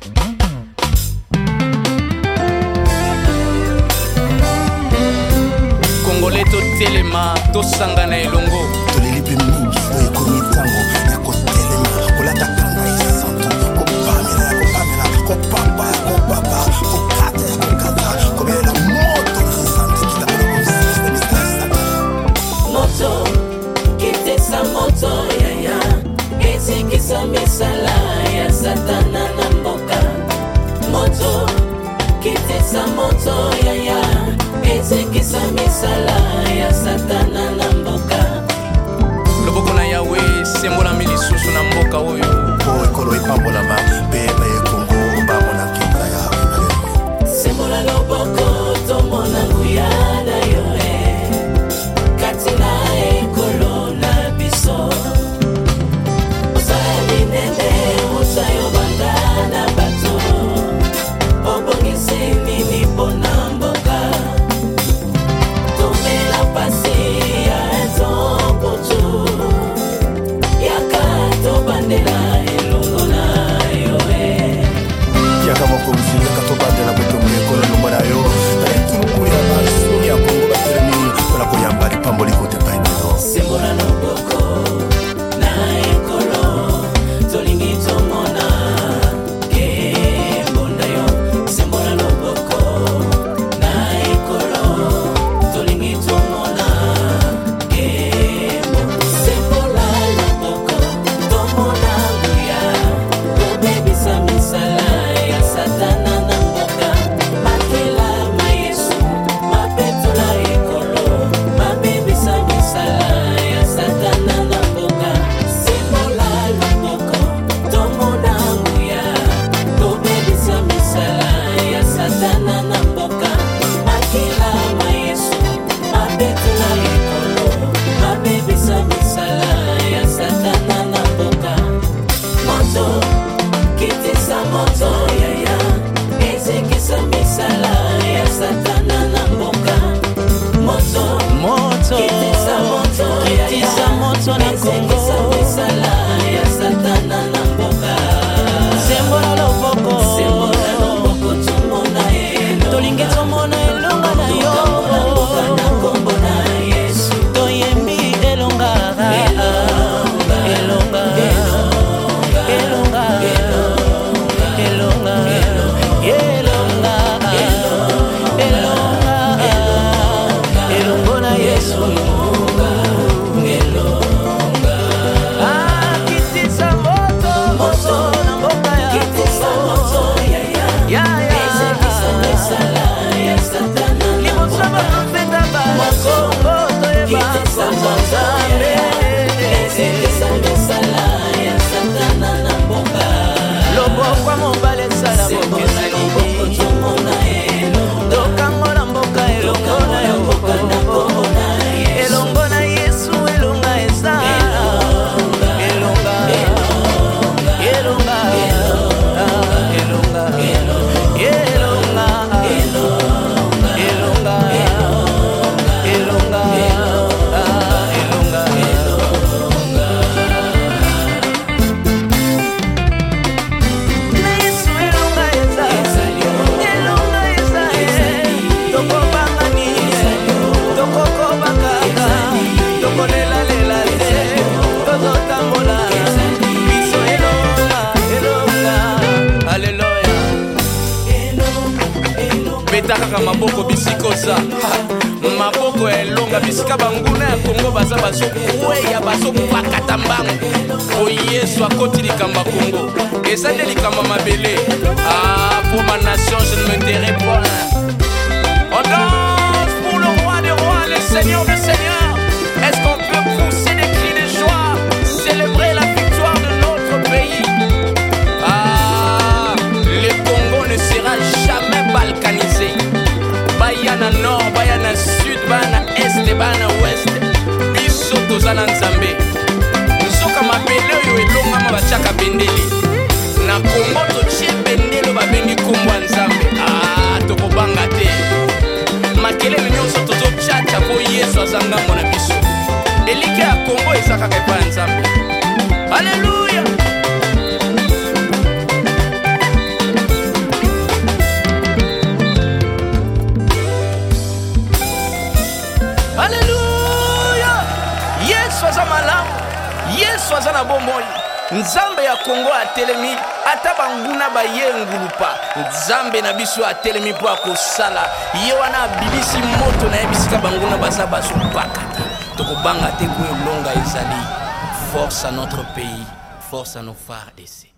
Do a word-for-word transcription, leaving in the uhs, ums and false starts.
Congolais to telema to sangana elongo tolelipe mingi oyo ekomi ntango ya kotelema kolata kanda esantu kopamela ya kopamela kopapa ya kopapa kokata ya kokata kobelela moto na nzambe kitapela kosiste mistasaka moto kitesa moto yaya ezikisa misala ya satana na mboka moto kitesa moto yaya ezekisa misala ya satana na mboka loboko na yawe sembola milisusu na mboka oyo po ekolo epambolama bebe kongo bamona kinga ya sembola loboko tomona nguya na yo e kati na ekolo na biso osali nene osayo banda na bato obongisi nini mpona mboka tomela pasi ya nzombotu yaka tobandela elongo na yo e yaka mokonzi yaka tobandela botombo ekolo elongo na yo nayetukuya basuni ya kongo batelemi mpona koyamba lipamboli kote pai na yo sembola loboko na ekolo tolingi tomona kembo na yo sembola loboko na ekolo tolingi tomona kembo sembola loboko tomona nguya tobebisa misala ya satana na mboka makela ma yesu mapetola ekolo mabebisa misala ya satana na mboka sembola loboko tomona nguya tobebisa misala ya satana na mboka makela ma yesu mapetola ekolo mabebisa misala ya satana na mboka moto kitisa moto yaya ezekisa misala ya satana na mboka moto moto kitisa moto kitisa moto na Kongo misala ya satana na mboka sembola loboko sembola loboko tomona elo tolingi tomona elonga na yo na kombo na yesu toyembi elonga elonga elonga elonga elonga elongo na yesu ah kitisa moto moto na mboka ya kitisa moto yaya ya ya ezekisa misala ya satana na liboso bakopeta bakongo toyeba nzambe ezekisa misala ya satana na mboka loboko mobali esala bokeseli tokango na mboka elongo na yo elongo na yesu elonga eza elonga elonga elonga elonga elonga elonga kaka maboko bisikoza maboko elonga bisika banguna ya Kongo baza bazokweya bazopakata mbango o Yesu akoti likamba Kongo eza nde likamba mabele ah pour ma nation je ne me tairai point on danse pour le roi des rois le seigneur des seigneurs est-ce qu'on peut pousser des cris de joie célébrer la victoire de notre pays ah le Congo ne sera jamais balkanisé bayana nord bayana sud bayana est bayana ouest biso tozana nzambe nzoka mabele oyo elongama batiaka bendeli na Kongo totie bendelo babengi kombo ya nzambe ah tokobanga te makelele nyonso tozochacha po Yesu aza ngambo na biso elike ya Kongo eza kaka epai ya nzambe. Alléluia. Alléluia. Yesu aza malamu, Yesu aza na bomoi. Nzambe ya Kongo atelemi ata banguna bayengulupa. Nzambe na biso atelemi po akosala ye wana abilisi moto na yebisika banguna baza basopakata. Tokobanga te ko elonga ezali. Force à notre pays, force à nos phares d'essai.